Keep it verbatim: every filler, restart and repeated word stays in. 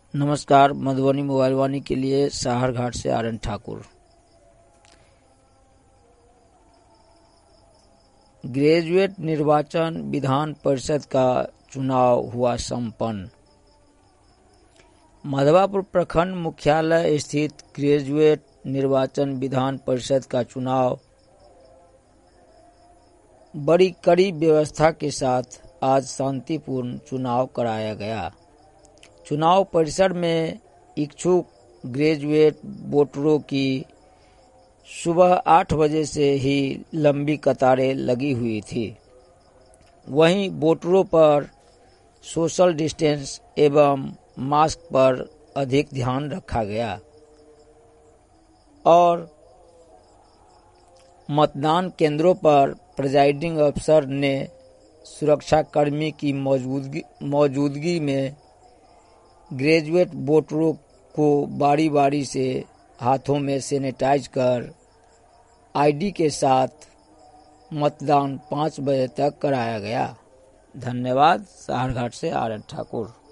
नमस्कार। मधुबनी मोबाइल वाणी के लिए साहरघाट से आर एन ठाकुर। ग्रेजुएट निर्वाचन विधान परिषद का चुनाव हुआ संपन्न। मधवापुर प्रखंड मुख्यालय स्थित ग्रेजुएट निर्वाचन विधान परिषद का चुनाव बड़ी कड़ी व्यवस्था के साथ आज शांतिपूर्ण चुनाव कराया गया। चुनाव परिसर में इच्छुक ग्रेजुएट वोटरों की सुबह आठ बजे से ही लंबी कतारें लगी हुई थी। वहीं वोटरों पर सोशल डिस्टेंस एवं मास्क पर अधिक ध्यान रखा गया और मतदान केंद्रों पर प्रिजाइडिंग अफसर ने सुरक्षाकर्मी की मौजूदगी मौजूदगी में ग्रेजुएट वोटरों को बारी बारी से हाथों में सैनिटाइज कर आईडी के साथ मतदान पाँच बजे तक कराया गया। धन्यवाद। साहरघाट से आर एन ठाकुर।